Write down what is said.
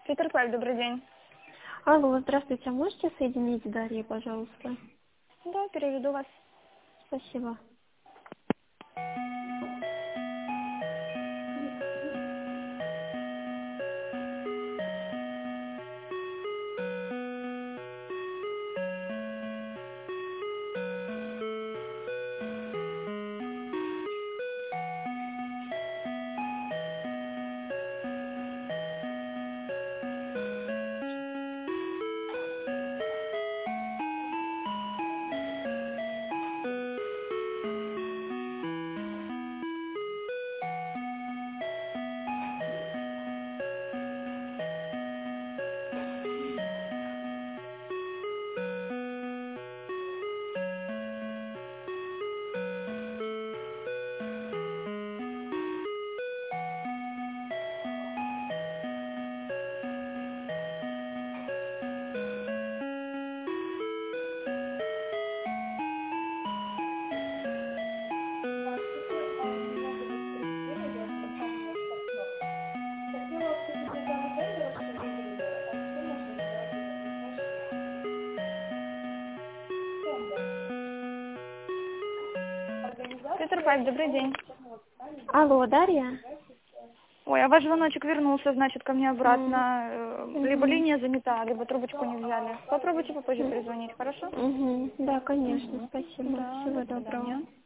Петерпай, добрый день. Алло, здравствуйте, а можете соединить с Дарьей, пожалуйста? Да, переведу вас. Спасибо. Петерпай, добрый день. Алло, Дарья? Ой, а ваш звоночек вернулся, значит, ко мне М, обратно. Либо мгм. линия занята, либо трубочку не взяли. Попробуйте попозже перезвонить, хорошо? Да, конечно, Угу. спасибо. Да, до Всего доброго. свидания.